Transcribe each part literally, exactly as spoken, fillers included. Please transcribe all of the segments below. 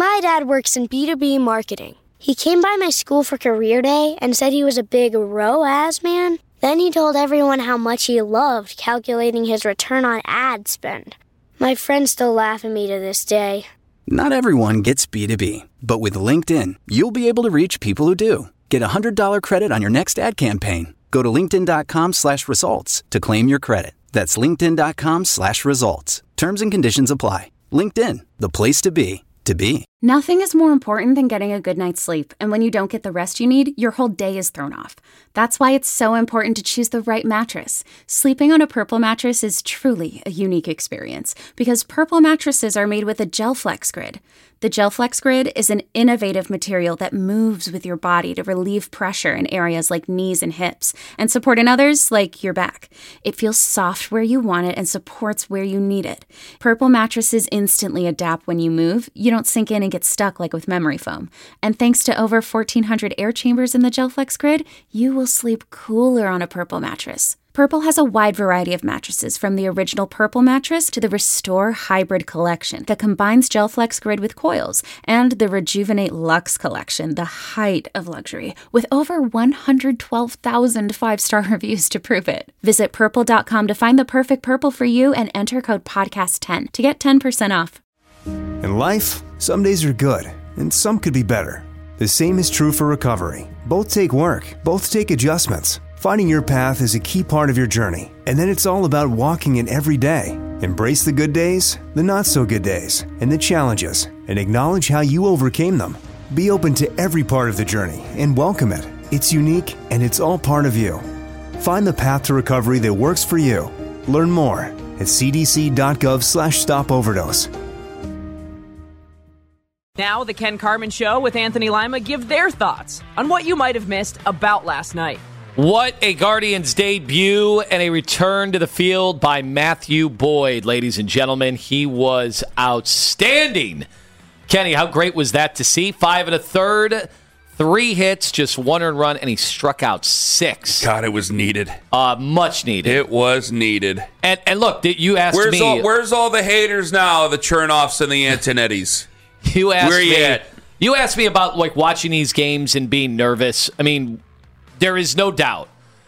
My dad works in B two B marketing. He came by my school for career day and said he was a big R O A S man. Then he told everyone how much he loved calculating his return on ad spend. My friends still laugh at me to this day. Not everyone gets B two B, but with LinkedIn, you'll be able to reach people who do. Get a one hundred dollars credit on your next ad campaign. Go to linkedin.com slash results to claim your credit. That's linkedin.com slash results. Terms and conditions apply. LinkedIn, the place to be, to be. Nothing is more important than getting a good night's sleep, and when you don't get the rest you need, your whole day is thrown off. That's why it's so important to choose the right mattress. Sleeping on a Purple mattress is truly a unique experience, because Purple mattresses are made with a GelFlex Grid. The GelFlex Grid is an innovative material that moves with your body to relieve pressure in areas like knees and hips, and support in others like your back. It feels soft where you want it and supports where you need it. Purple mattresses instantly adapt when you move. You don't sink in and get stuck like with memory foam. And thanks to over fourteen hundred air chambers in the GelFlex Grid, you will sleep cooler on a Purple mattress. Purple has a wide variety of mattresses, from the original Purple mattress to the Restore Hybrid collection that combines GelFlex Grid with coils, and the Rejuvenate Luxe collection, the height of luxury, with over one hundred twelve thousand five-star reviews to prove it. Visit purple dot com to find the perfect Purple for you and enter code podcast ten to get ten percent off. In life, some days are good, and some could be better. The same is true for recovery. Both take work, both take adjustments. Finding your path is a key part of your journey, and then it's all about walking it every day. Embrace the good days, the not-so-good days, and the challenges, and acknowledge how you overcame them. Be open to every part of the journey and welcome it. It's unique, and it's all part of you. Find the path to recovery that works for you. Learn more at c d c dot gov slash stop overdose. Now, the Ken Carman Show with Anthony Lima give their thoughts on what you might have missed about last night. What a Guardians debut and a return to the field by Matthew Boyd, ladies and gentlemen. He was outstanding. Kenny, how great was that to see? Five and a third, three hits, just one earned run, and he struck out six. God, it was needed. Uh, much needed. It was needed. And and look, you asked where's me. All, where's all the haters now, the Chernoffs and the Antonettis? You asked Where me. you at? You asked me about like watching these games and being nervous. I mean, there is no doubt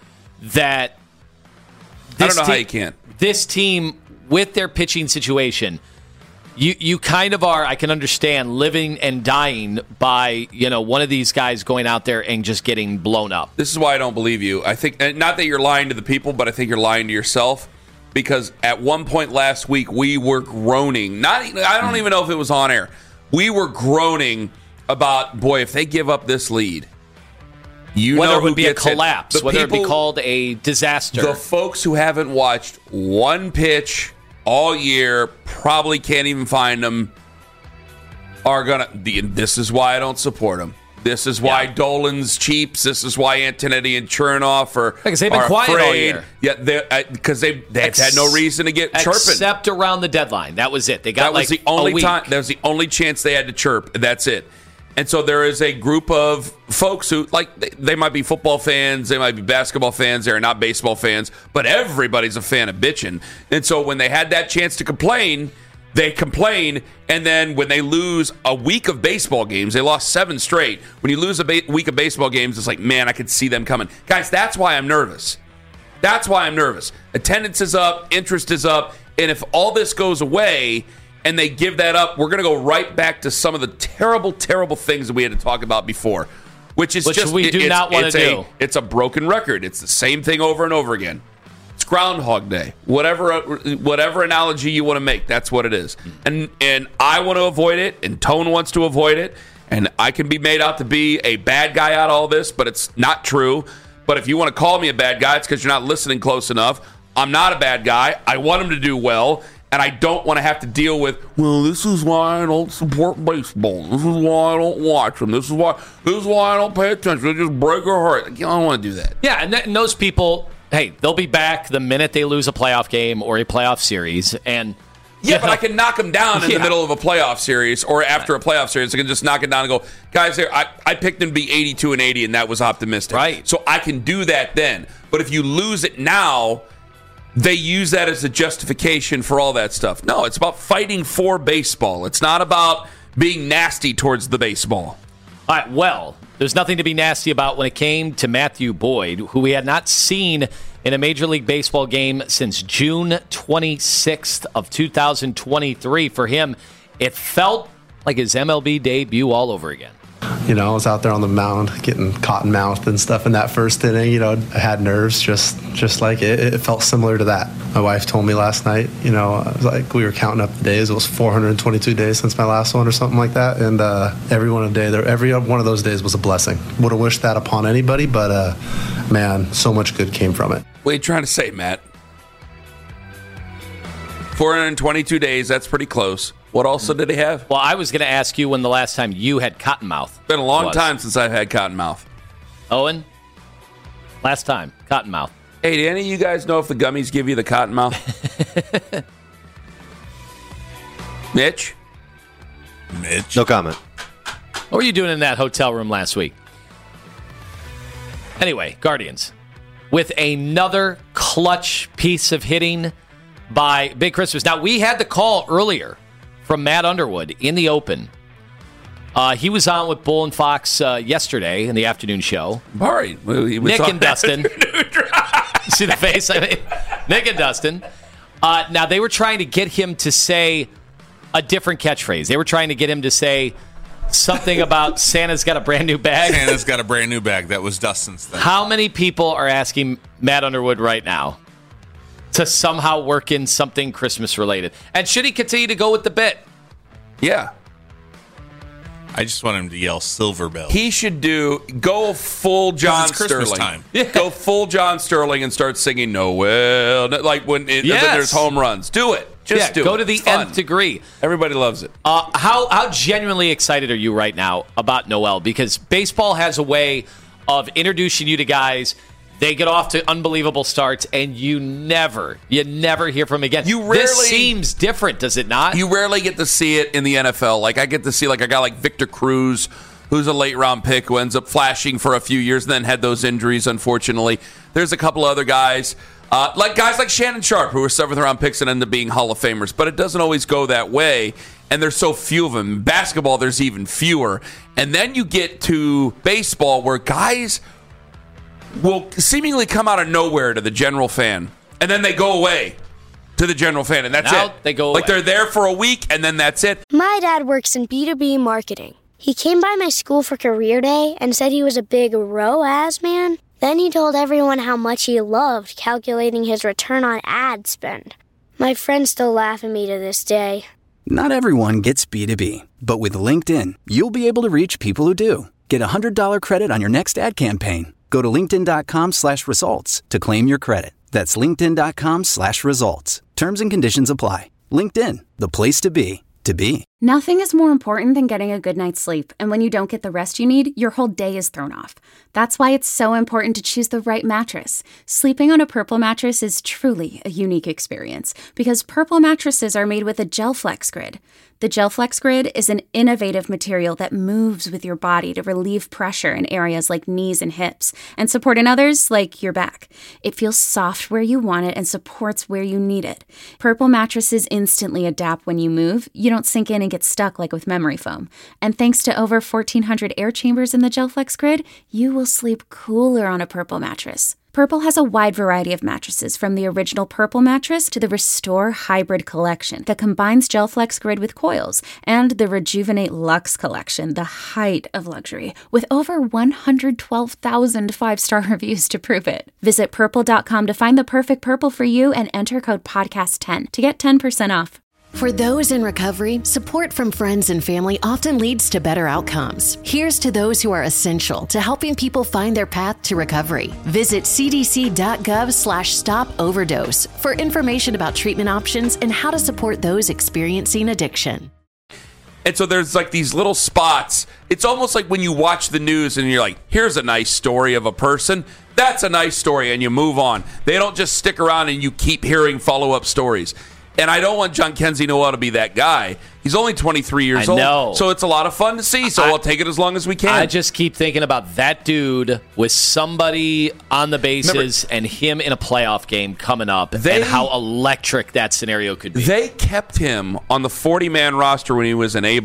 that this I don't know te- how you can. This team, with their pitching situation, you you kind of are, I can understand, living and dying by, you know, one of these guys going out there and just getting blown up. This is why I don't believe you. I think, not that you're lying to the people, but I think you're lying to yourself, because at one point last week, we were groaning. Not, I don't even know if it was on air. We were groaning about, boy, if they give up this lead, You whether know it would who be a gets it. collapse, The whether it be people- called a disaster. The folks who haven't watched one pitch all year, probably can't even find them, are going to... This is why I don't support them. This is why Yeah. Dolan's cheap. This is why Antonetti and Chernoff are, Because they've been are quiet all afraid. year. Yeah, because they, they've Ex- had no reason to get chirping. Except around the deadline. That was it. They got That was like the only a week. time. That was the only chance they had to chirp. That's it. And so there is a group of folks who, like, they, they might be football fans, they might be basketball fans, they're not baseball fans, but everybody's a fan of bitching. And so when they had that chance to complain, they complain, and then when they lose a week of baseball games, they lost seven straight. When you lose a ba- week of baseball games, it's like, man, I could see them coming. Guys, that's why I'm nervous. That's why I'm nervous. Attendance is up, interest is up, and if all this goes away and they give that up, we're going to go right back to some of the terrible, terrible things that we had to talk about before, which is Which just we do it's, not want it's to a, do. It's a broken record. It's the same thing over and over again. It's Groundhog Day. Whatever, whatever analogy you want to make, that's what it is. And and I want to avoid it, and Tone wants to avoid it, and I can be made out to be a bad guy out of all this, but it's not true. But if you want to call me a bad guy, it's because you're not listening close enough. I'm not a bad guy. I want him to do well. And I don't want to have to deal with, well, this is why I don't support baseball. This is why I don't watch them. This is why this is why I don't pay attention. They just break our heart. I don't want to do that. Yeah, and, th- and those people, hey, they'll be back the minute they lose a playoff game or a playoff series. And Yeah, but know, I can knock them down in yeah. the middle of a playoff series or after a playoff series. I can just knock it down and go, guys, there. I, I picked them to be eighty-two and eighty, and that was optimistic. Right. So I can do that then. But if you lose it now, they use that as a justification for all that stuff. No, it's about fighting for baseball. It's not about being nasty towards the baseball. All right, well, there's nothing to be nasty about when it came to Matthew Boyd, who we had not seen in a Major League Baseball game since June twenty-sixth of two thousand twenty-three. For him, it felt like his M L B debut all over again. You know, I was out there on the mound getting cotton mouthed and stuff in that first inning. You know, I had nerves just just like it. It felt similar to that. My wife told me last night, you know, I was like, we were counting up the days. It was four hundred twenty-two days since my last one or something like that. And uh, every one of the day, there, every one of those days was a blessing. Would have wished that upon anybody, but uh, man, so much good came from it. What are you trying to say, Matt? four hundred twenty-two days, that's pretty close. What also did he have? Well, I was going to ask you when the last time you had cottonmouth. Been a long was. time since I've had cottonmouth. Owen, last time, cottonmouth. Hey, do any of you guys know if the gummies give you the cottonmouth? Mitch? Mitch? No comment. What were you doing in that hotel room last week? Anyway, Guardians, with another clutch piece of hitting by Big Christmas. Now, we had the call earlier from Matt Underwood in the open. Uh, he was on with Bull and Fox uh, yesterday in the afternoon show. All right. We, we Nick and Dustin. See the face? I mean, Nick and Dustin. Uh, now, they were trying to get him to say a different catchphrase. They were trying to get him to say something about Santa's got a brand new bag. Santa's got a brand new bag. That was Dustin's thing. How many people are asking Matt Underwood right now to somehow work in something Christmas related? And should he continue to go with the bit? Yeah. I just want him to yell Silver Bell. He should do, go full John Sterling. Time. Yeah. Go full John Sterling and start singing Noel. Like when, it, yes. when there's home runs. Do it. Just yeah, do go it. to the It's fun. nth degree. Everybody loves it. Uh, how, how genuinely excited are you right now about Noel? Because baseball has a way of introducing you to guys. They get off to unbelievable starts, and you never, you never hear from them again. You rarely, this seems different, does it not? You rarely get to see it in the N F L. Like, I get to see like a guy like Victor Cruz, who's a late-round pick, who ends up flashing for a few years and then had those injuries, unfortunately. There's a couple other guys, uh, like guys like Shannon Sharp, who were seventh-round picks and end up being Hall of Famers. But it doesn't always go that way, and there's so few of them. In basketball, there's even fewer. And then you get to baseball, where guys will seemingly come out of nowhere to the general fan, and then they go away to the general fan, and that's now it. They go like away. they're there for a week, and then that's it. My dad works in B two B marketing. He came by my school for career day and said he was a big R O A S man. Then he told everyone how much he loved calculating his return on ad spend. My friends still laugh at me to this day. Not everyone gets B two B, but with LinkedIn, you'll be able to reach people who do. Get a one hundred dollars credit on your next ad campaign. Go to linkedin.com slash results to claim your credit. That's linkedin.com slash results. Terms and conditions apply. LinkedIn, the place to be, to be. Nothing is more important than getting a good night's sleep, and when you don't get the rest you need, your whole day is thrown off. That's why it's so important to choose the right mattress. Sleeping on a Purple mattress is truly a unique experience, because Purple mattresses are made with a GelFlex Grid. The GelFlex Grid is an innovative material that moves with your body to relieve pressure in areas like knees and hips, and support in others like your back. It feels soft where you want it and supports where you need it. Purple mattresses instantly adapt when you move. You don't sink in and get stuck like with memory foam. And thanks to over fourteen hundred air chambers in the GelFlex Grid, you will sleep cooler on a Purple mattress. Purple has a wide variety of mattresses, from the original Purple mattress to the Restore Hybrid collection that combines GelFlex Grid with coils, and the Rejuvenate Luxe collection, the height of luxury, with over one hundred twelve thousand five-star reviews to prove it. Visit purple dot com to find the perfect Purple for you and enter code podcast ten to get ten percent off. For those in recovery, support from friends and family often leads to better outcomes. Here's to those who are essential to helping people find their path to recovery. Visit cdc.gov slash stop overdose for information about treatment options and how to support those experiencing addiction. And so there's like these little spots. It's almost like when you watch the news and you're like, here's a nice story of a person. That's a nice story, and you move on. They don't just stick around and you keep hearing follow-up stories. And I don't want Jhonkensy Noel to be that guy. He's only twenty-three years I old. know. So it's a lot of fun to see. So I, we'll take it as long as we can. I just keep thinking about that dude with somebody on the bases Remember, and him in a playoff game coming up, they, and how electric that scenario could be. They kept him on the forty-man roster when he was an A-ball.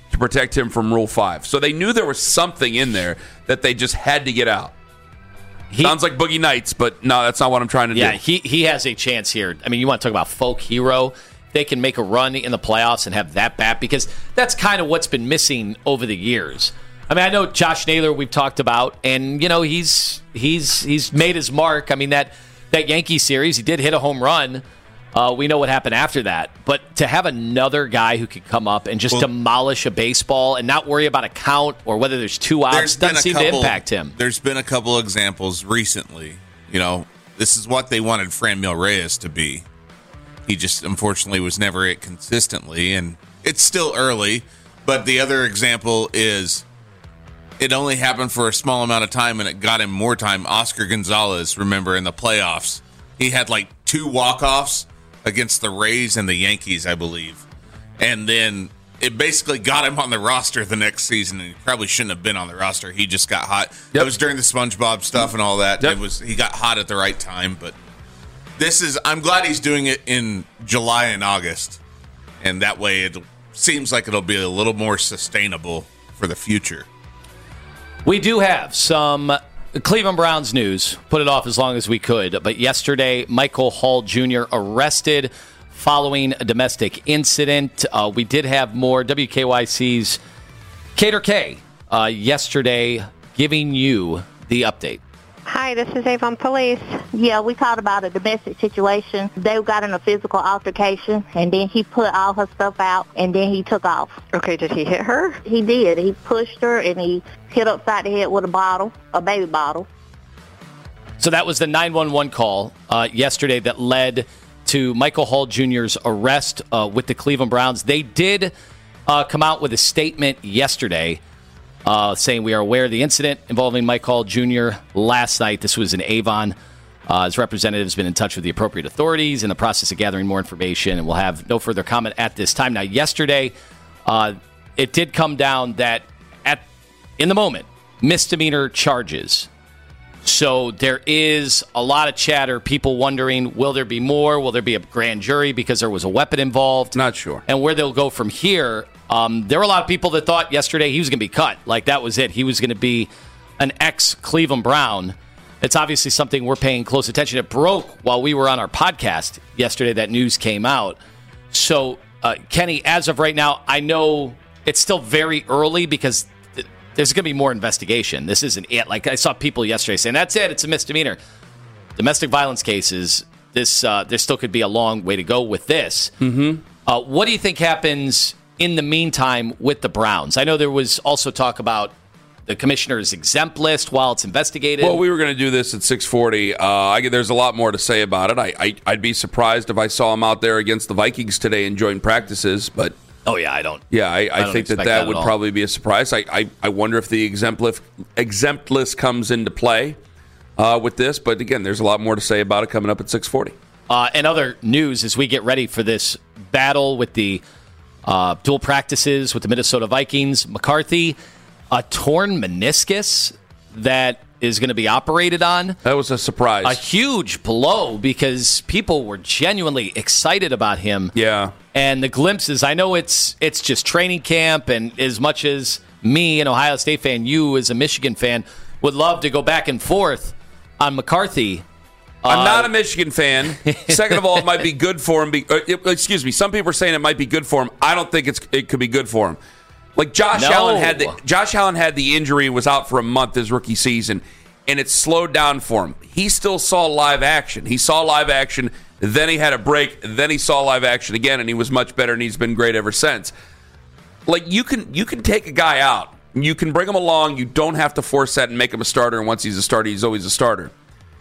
to protect him from Rule five. So they knew there was something in there that they just had to get out. He, Sounds like Boogie Nights, but no, that's not what I'm trying to yeah, do. Yeah, he, he has a chance here. I mean, you want to talk about folk hero. They can make a run in the playoffs and have that bat, because that's kind of what's been missing over the years. I mean, I know Josh Naylor we've talked about, and, you know, he's he's he's made his mark. I mean, that, that Yankee series, he did hit a home run. Uh, we know what happened after that. But to have another guy who could come up and just well, demolish a baseball and not worry about a count or whether there's two outs doesn't seem couple, to impact him. There's been a couple examples recently. You know, this is what they wanted Franmil Reyes to be. He just, unfortunately, was never it consistently, and it's still early. But the other example is it only happened for a small amount of time, and it got him more time. Oscar Gonzalez, remember, in the playoffs, he had like two walk-offs against the Rays and the Yankees, I believe. And then it basically got him on the roster the next season, and he probably shouldn't have been on the roster. He just got hot. Yep. It was during the SpongeBob stuff and all that. Yep. It was he got hot at the right time, but this is I'm glad he's doing it in July and August. And that way it seems like it'll be a little more sustainable for the future. We do have some Cleveland Browns news. Put it off as long as we could. But yesterday, Michael Hall Junior arrested following a domestic incident. Uh, we did have more. W K Y C's Cater K uh, yesterday giving you the update. Hi, this is Avon Police. Yeah, we called about a domestic situation. They got in a physical altercation, and then he put all her stuff out, and then he took off. Okay, did he hit her? He did. He pushed her, and he hit upside the head with a bottle, a baby bottle. So that was the nine one one call uh, yesterday that led to Michael Hall Junior's arrest uh, with the Cleveland Browns. They did uh, come out with a statement yesterday Uh, saying we are aware of the incident involving Mike Hall Junior last night. This was in Avon. Uh, his representative has been in touch with the appropriate authorities in the process of gathering more information, and we'll have no further comment at this time. Now, yesterday, uh, it did come down that at in the moment, misdemeanor charges. So there is a lot of chatter, people wondering, will there be more? Will there be a grand jury because there was a weapon involved? Not sure. And where they'll go from here. Um, there were a lot of people that thought yesterday he was going to be cut. Like, that was it. He was going to be an ex-Cleveland Brown. It's obviously something we're paying close attention. It broke while we were on our podcast yesterday. That news came out. So, uh, Kenny, as of right now, I know it's still very early because th- there's going to be more investigation. This isn't it. Like, I saw people yesterday saying, that's it. It's a misdemeanor. Domestic violence cases, this uh, there still could be a long way to go with this. Mm-hmm. Uh, what do you think happens in the meantime with the Browns? I know there was also talk about the commissioner's exempt list while it's investigated. Well, we were going to do this at six forty. Uh, I, there's a lot more to say about it. I, I, I'd be surprised if I saw him out there against the Vikings today enjoying practices. But oh, yeah, I don't. Yeah, I, I, I think that that, that would all. probably be a surprise. I, I, I wonder if the exempt list, exempt list comes into play uh, with this. But again, there's a lot more to say about it coming up at six forty. Uh, and other news as we get ready for this battle with the Uh, dual practices with the Minnesota Vikings. McCarthy, a torn meniscus that is going to be operated on. That was a surprise. A huge blow because people were genuinely excited about him. Yeah. And the glimpses, I know it's it's just training camp, and as much as me, an Ohio State fan, you as a Michigan fan, would love to go back and forth on McCarthy. I'm uh, not a Michigan fan. Second of all, it might be good for him. Be, uh, it, excuse me. Some people are saying it might be good for him. I don't think it's it could be good for him. Like Josh no. Allen had the Josh Allen had the injury and was out for a month his rookie season, and it slowed down for him. He still saw live action. He saw live action. Then he had a break. Then he saw live action again, and he was much better. And he's been great ever since. Like you can you can take a guy out. You can bring him along. You don't have to force that and make him a starter. And once he's a starter, he's always a starter.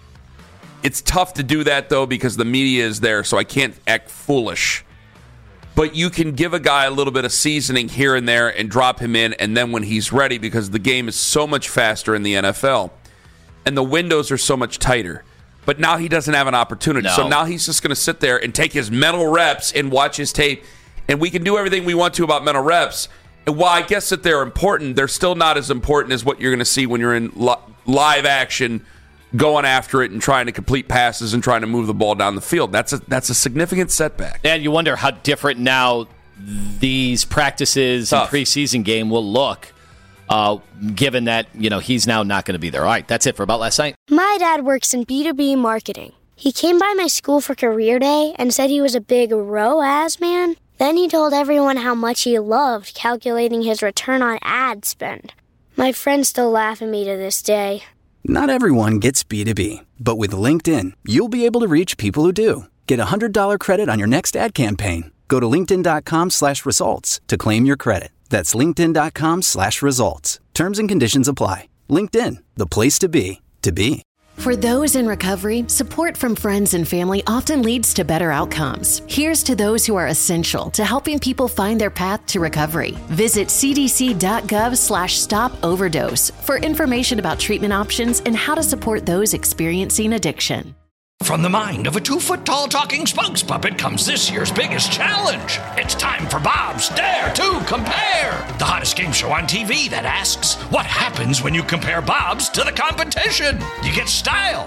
It's tough to do that, though, because the media is there, so I can't act foolish. But you can give a guy a little bit of seasoning here and there and drop him in, and then when he's ready, because the game is so much faster in the N F L, and the windows are so much tighter. But now he doesn't have an opportunity. No. So now he's just going to sit there and take his mental reps and watch his tape, and we can do everything we want to about mental reps. And while I guess that they're important, they're still not as important as what you're going to see when you're in li- live action going after it and trying to complete passes and trying to move the ball down the field. That's a that's a significant setback. And you wonder how different now these practices Tough. and preseason game will look, uh, given that, you know, he's now not going to be there. All right, that's it for About Last Night. My dad works in B two B marketing. He came by my school for career day and said he was a big R O A S man. Then he told everyone how much he loved calculating his return on ad spend. My friends still laugh at me to this day. Not everyone gets B two B, but with LinkedIn, you'll be able to reach people who do. Get a one hundred dollars credit on your next ad campaign. Go to linkedin.com slash results to claim your credit. That's linkedin.com slash results. Terms and conditions apply. LinkedIn, the place to be, to be. For those in recovery, support from friends and family often leads to better outcomes. Here's to those who are essential to helping people find their path to recovery. Visit cdc.gov slash stop overdose for information about treatment options and how to support those experiencing addiction. From the mind of a two-foot-tall talking spokes puppet comes this year's biggest challenge. It's time for Bob's Dare to Compare, the hottest game show on T V that asks, what happens when you compare Bob's to the competition? You get style.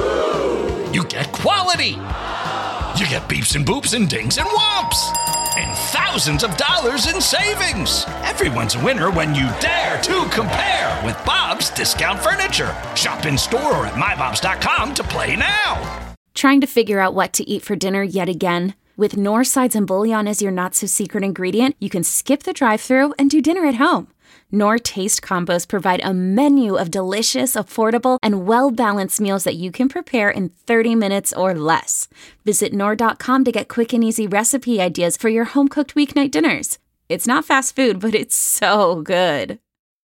You get quality. You get beeps and boops and dings and whomps. And thousands of dollars in savings. Everyone's a winner when you dare to compare with Bob's Discount Furniture. Shop in store or at my bobs dot com to play now. Trying to figure out what to eat for dinner yet again? With Knorr sides and bouillon as your not-so-secret ingredient, you can skip the drive-thru and do dinner at home. Knorr Taste Combos provide a menu of delicious, affordable, and well-balanced meals that you can prepare in thirty minutes or less. Visit Knorr dot com to get quick and easy recipe ideas for your home-cooked weeknight dinners. It's not fast food, but it's so good.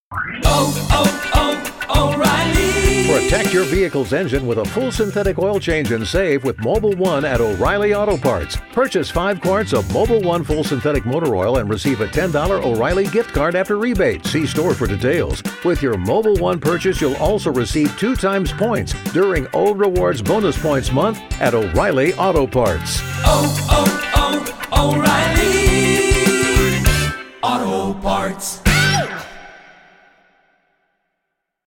Oh, oh, oh, O'Reilly. Protect your vehicle's engine with a full synthetic oil change and save with Mobil one at O'Reilly Auto Parts. Purchase five quarts of Mobil one full synthetic motor oil and receive a ten dollars O'Reilly gift card after rebate. See store for details. With your Mobil one purchase, you'll also receive two times points during O Rewards Bonus Points Month at O'Reilly Auto Parts. Oh, oh, oh, O'Reilly Auto Parts.